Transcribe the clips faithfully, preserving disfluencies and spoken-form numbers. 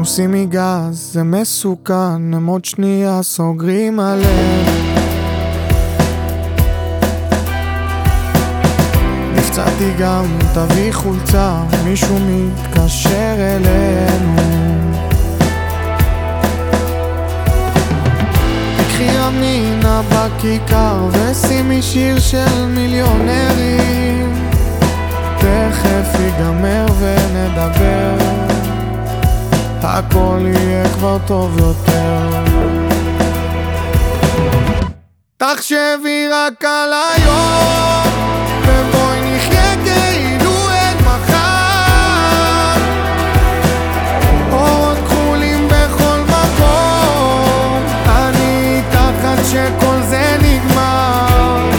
שימי גז, זה מסוכן, הם עוד שנייה סוגרים עליהם. נפצעתי גם, תביא חולצה, מישהו מתקשר אלינו. קחי ימינה בכיכר ושימי שיר של מיליונרים. תכף ייגמר ונדבר, הכל יהיה כבר טוב יותר. תחשבי רק על היום ובואי נחיה כאילו אין מחר. אורות כחולים בכל מקום, אני תחת שכל זה נגמר.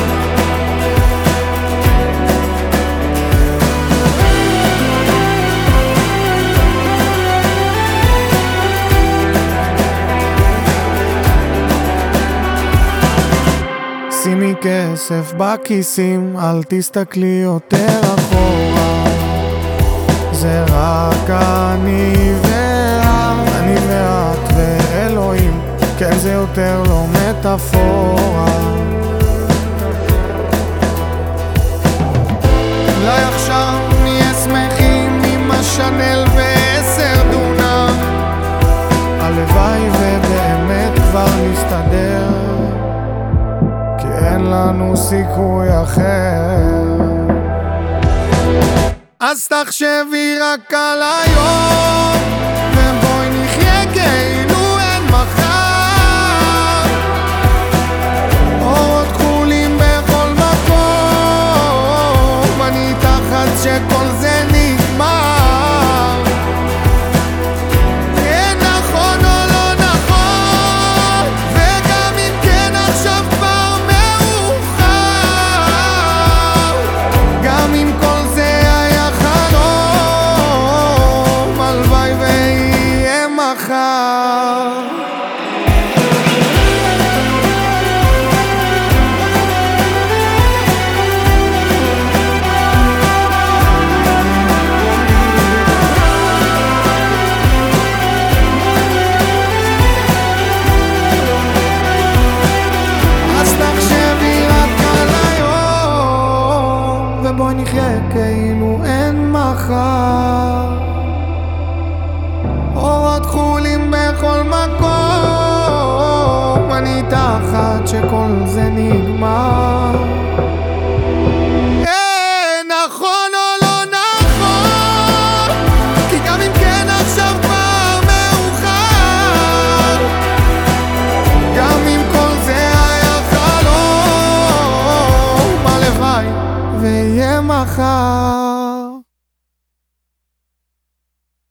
שימי כסף בכיסים, אל תסתכלי יותר אחורה. זה רק אני ואת, אני ואת ואלוהים, כן זה יותר לא מטאפורה. אולי עכשיו נהיה שמחים עם השנל ועשר דונם, הלוואי ובאמת כבר נסתדר, אין לנו סיכוי אחר. אז תחשבי רק על היום ובואי נחיה כאילו אין מחר. אורות כחולים בכל מקום, אני תחת שכל זה נגמר. כן נכון או לא נכון, וגם אם כן עכשיו כבר בואי נחיה כאילו אין מחר. אורות כחולים בכל מקום, אני תחת שכל זה נגמר. אין נכון או לא נכון, כי גם אם כן עכשיו כבר מאוחר. גם אם כל זה היה חלום, הלוואי ויהיה מחר.